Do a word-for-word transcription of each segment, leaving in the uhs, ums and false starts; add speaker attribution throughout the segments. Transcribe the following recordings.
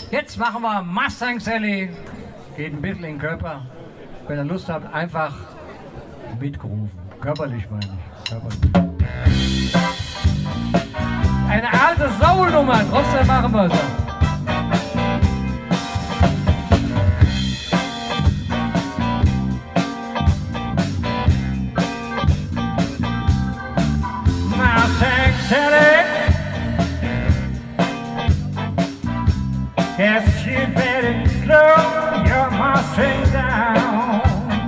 Speaker 1: Jetzt machen wir Mustang Sally. Geht ein bisschen in den Körper. Wenn ihr Lust habt, einfach mitgerufen. Körperlich meine ich. Körperlich. Eine alte Soul-Nummer, trotzdem machen wir sie. Mustang Sally, yes, you better slow your Mustang down.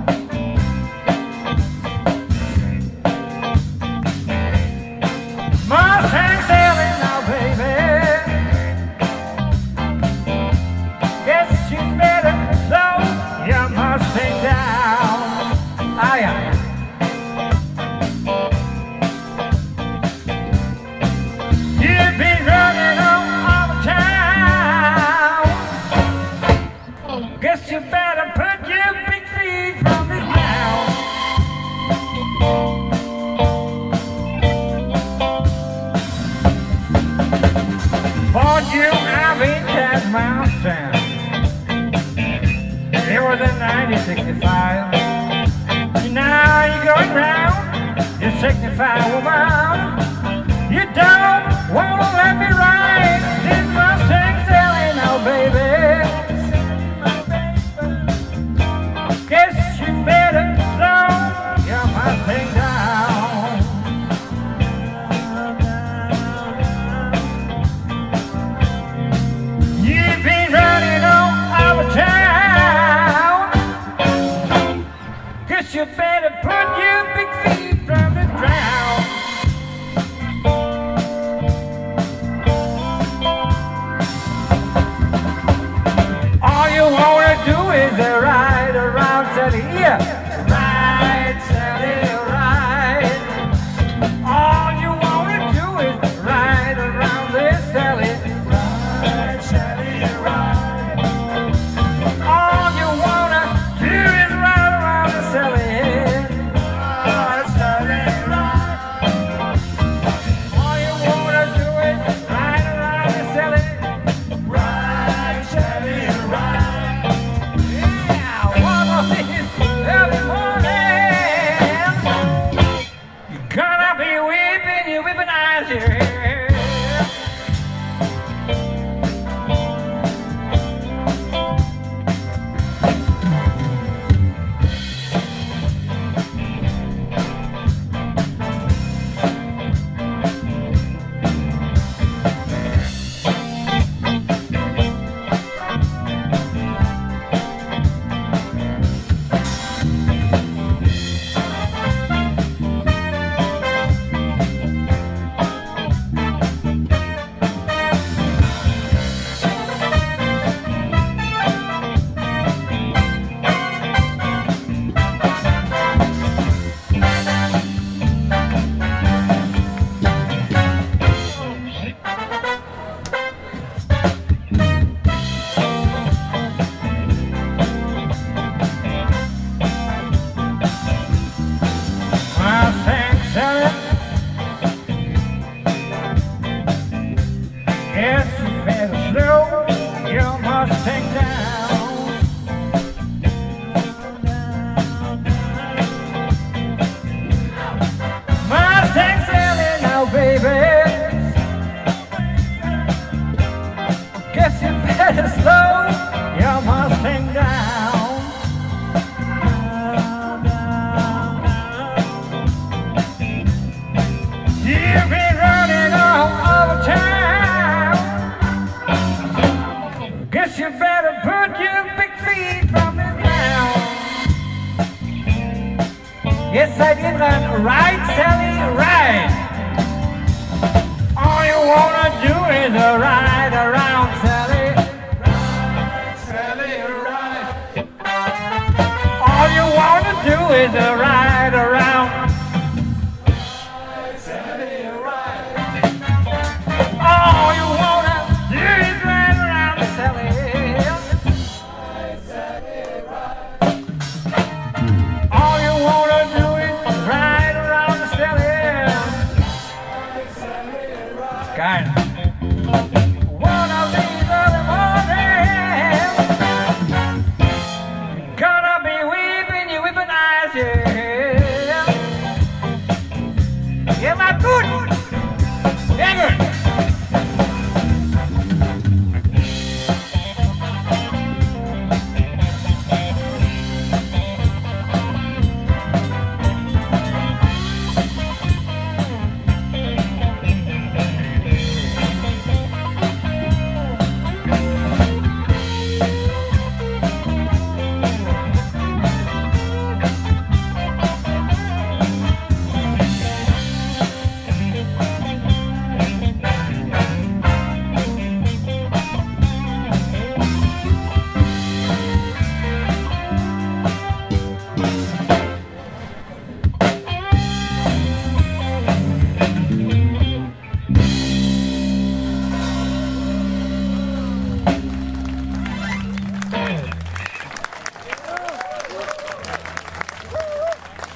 Speaker 1: Mustang Sally now, baby, yes, you better slow your Mustang down. Ah, yeah. You've been running all over town. Guess you better put your big feet from the ground. Bought you a vintage Mustang. It was in nineteen sixty-five. Now you're going round, you're sixty-five woman. You don't wanna let me ride this Mustang Sally now, baby. Guess you better slow your Mustang down. You've been running all over town. Guess you better put your big feet from the ground. All you wanna do is a ride around Sally, yeah. Ride, Sally, ride. All you wanna do is ride around this Sally. Ride, Sally, ride. All you wanna do is ride around the Sally. Ride, Sally, ride. All you wanna do is ride around the Sally. Ride, Sally, ride. Every morning, you're gonna be weeping your weeping eyes here. Mustang Sally, yes, you better slow your Mustang down. Mustang Sally now, baby, guess you better slow your Mustang down. You've been running all over town. Guess you better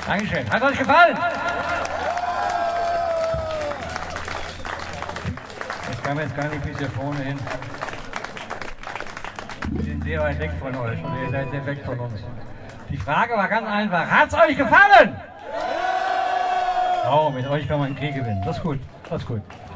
Speaker 1: Dankeschön. Hat euch gefallen? Ich kann jetzt gar nicht bis hier vorne hin. Wir sind sehr weit weg von euch und ihr seid sehr weg von uns. Die Frage war ganz einfach. Hat es euch gefallen? Oh, mit euch kann man einen Krieg gewinnen. Das ist gut. Das ist gut.